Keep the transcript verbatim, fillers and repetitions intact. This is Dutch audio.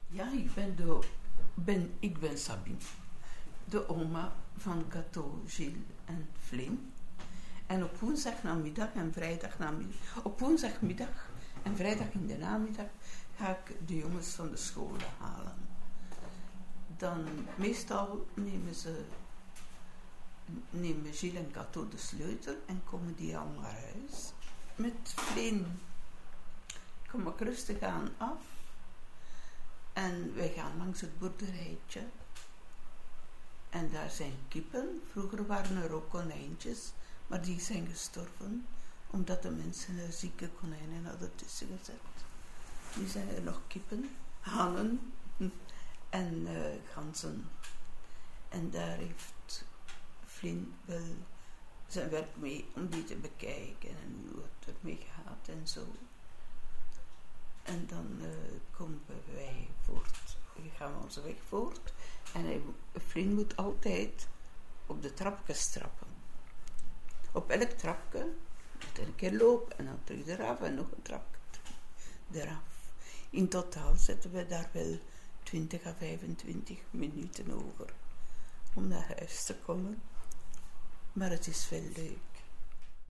Ja, ik ben, de, ben, ik ben Sabine, de oma van Cato, Gilles en Flynn. En op woensdagnamiddag en vrijdagnamiddag, op woensdagmiddag en vrijdag in de namiddag ga ik de jongens van de scholen halen. Dan meestal nemen ze, nemen Gilles en Cato de sleutel en komen die al naar huis. Met Flynn kom ik rustig aan af en wij gaan langs het boerderijtje. En daar zijn kippen. Vroeger waren er ook konijntjes, maar die zijn gestorven omdat de mensen er zieke konijnen hadden tussen gezet. Nu zijn er nog kippen, hanen en uh, ganzen. En daar heeft Flynn wel zijn werk mee om die te bekijken en hoe het ermee gaat en zo. En dan uh, komen wij voort. We gaan onze weg voort. En hij, Flynn moet altijd op de trapjes trappen. Op elk trapje moet hij een keer lopen en dan terug eraf en nog een trapje eraf. In totaal zetten we daar wel twintig à vijfentwintig minuten over om naar huis te komen. Maar het is wel leuk.